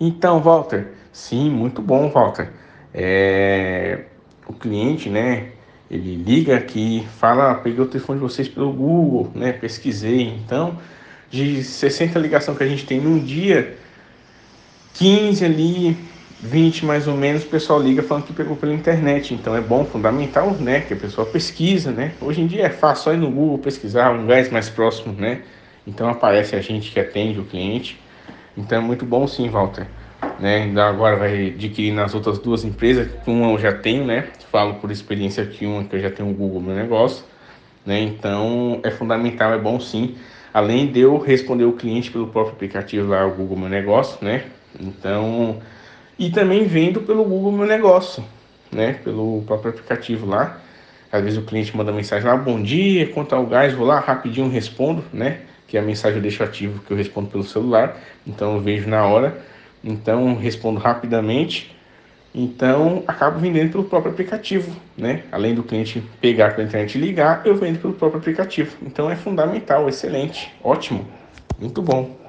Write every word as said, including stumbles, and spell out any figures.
Então, Walter, sim, muito bom, Walter. É, o cliente, né, ele liga aqui, fala, ah, peguei o telefone de vocês pelo Google, né, pesquisei. Então, de sessenta ligações que a gente tem num dia, quinze ali, vinte mais ou menos, o pessoal liga falando que pegou pela internet. Então é bom, fundamental, né, que a pessoa pesquisa, né. Hoje em dia é fácil só ir no Google pesquisar um lugares mais próximos, né. Então aparece a gente que atende o cliente. Então é muito bom sim, Walter. Né? Ainda agora vai adquirir nas outras duas empresas, uma eu já tenho, né? Falo por experiência que uma que eu já tenho o Google Meu Negócio, né? Então é fundamental, é bom sim. Além de eu responder o cliente pelo próprio aplicativo lá, o Google Meu Negócio, né? Então, e também vendo pelo Google Meu Negócio, né? Pelo próprio aplicativo lá. Às vezes o cliente manda mensagem lá, bom dia, quanto ao gás, vou lá rapidinho respondo, né? Que a mensagem eu deixo ativo, que eu respondo pelo celular, então eu vejo na hora, então respondo rapidamente, então acabo vendendo pelo próprio aplicativo, né? Além do cliente pegar pela internet e ligar, eu vendo pelo próprio aplicativo. Então é fundamental, excelente, ótimo, muito bom.